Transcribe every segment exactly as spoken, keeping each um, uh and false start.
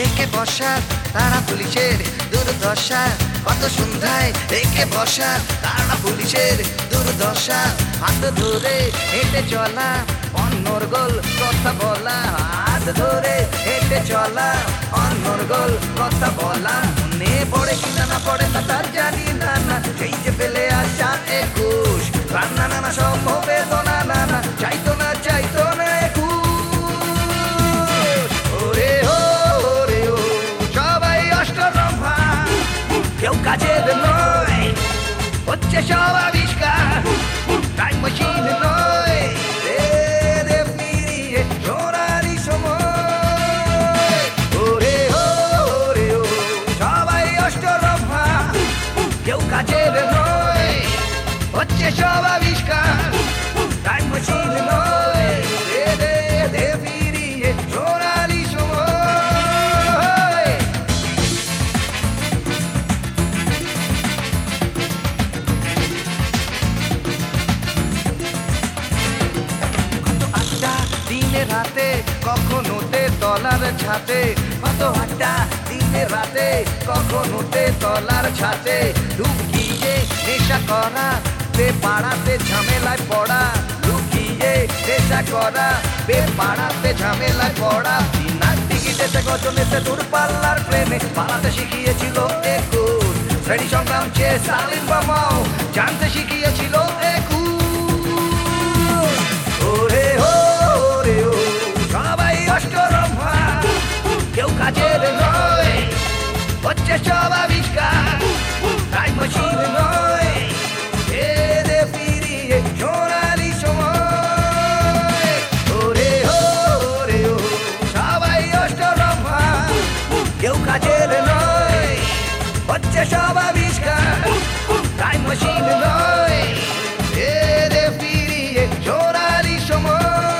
একে বসা তারা পুলিশের দুর্দশা, কত সন্ধ্যায় একে বসা তারা পুলিশের দুর্দশা। হাত ধরে হেঁটে চলা অন্যর গোল কথা বলা, হাত ধরে হেঁটে চলা অন্যর গোল কথা বলা। মনে পড়ে কিনা না পড়ে তা তার জানি না না, সেই যে ফেলে আসা একুশ কান্না নানা সম্ভব বেদনা নানা, চাইতো না চাইতো না একুশ। ওরে ও ওরে ও সবাই অষ্টরম্ভা, কেউ কাজের নয়, হচ্ছে সব আবিষ্কার, টাইম মেশিন নয়, দে দে ফিরিয়ে সোনালি সময়। ওরে ও ওরে ও সবাই অষ্টরম্ভা, কেউ কাজের নয়, হচ্ছে সব আবিষ্কার, টাইম মেশিন নয়, দে দে দে ফিরিয়ে সোনালি সময়। কত আড্ডা দিনে রাতে কখনোতে তলার ছাতে, কত আড্ডা দিনে রাতে কখনোতে তলার ছাতে। লুকিয়ে নেশা করা বেপাড়াতে ঝামেলায় পড়া, লুকিয়ে নেশা করা বেপাড়াতে ঝামেলায় পড়া। বিনার টিকিটেতে গজনেতে দূরপাল্লার প্রেমে পালাতে শিখিয়েছিল একুশ, শ্রেণী সংগ্রাম চেয়ে স্টালিন বা মাও জানতে শিখিয়েছিল একুশ। ওরে ও ওরে ও সবাই অষ্টরম্ভা, কেউ কাজের নয়, হচ্ছে সব আবিষ্কার, টাইম মেশিন নয়, দে দে ফিরিয়ে সোনালি সময়। ওরে ও ওরে ও সবাই অষ্টরম্ভা, কেউ কাজের নয়, হচ্ছে সব আবিষ্কার, টাইম মেশিন নয়, দে দে ফিরিয়ে সোনালি সময়।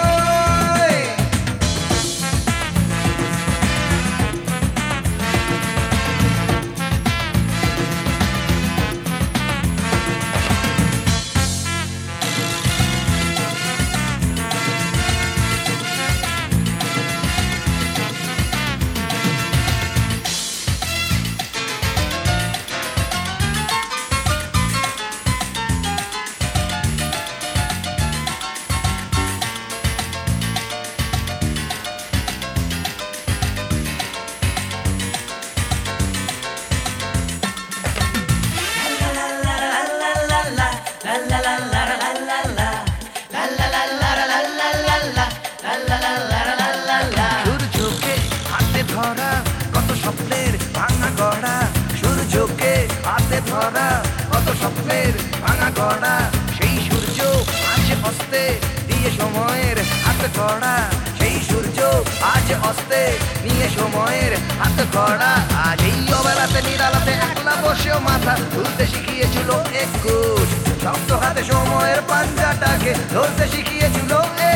সূর্যকে হাতে ধরা কত স্বপ্নের ভাঙা গড়া, সূর্যকে হাতে ধরা কত স্বপ্নের ভাঙা গড়া। সেই সূর্য আজ অস্তে দিয়ে সময়ের হাত গড়া, সেই সূর্য আজ অস্তে নিয়ে সময়ের হাত গড়া। আজ এই অবেলাতে নিরালাতে একলা বসেও মাথা তুলতে শিখিয়েছিল একুশ, শব্দ হাতে সময়ের পাঞ্জাটাকে ধরতে শিখিয়েছিল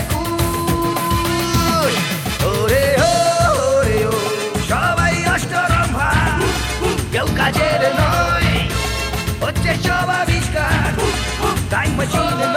একুশ। ওরে ও ওরে ও সবাই অষ্টরম্ভা, কেউ কাজের নয়, হচ্ছে সব আবিষ্কার, টাইম মেশিন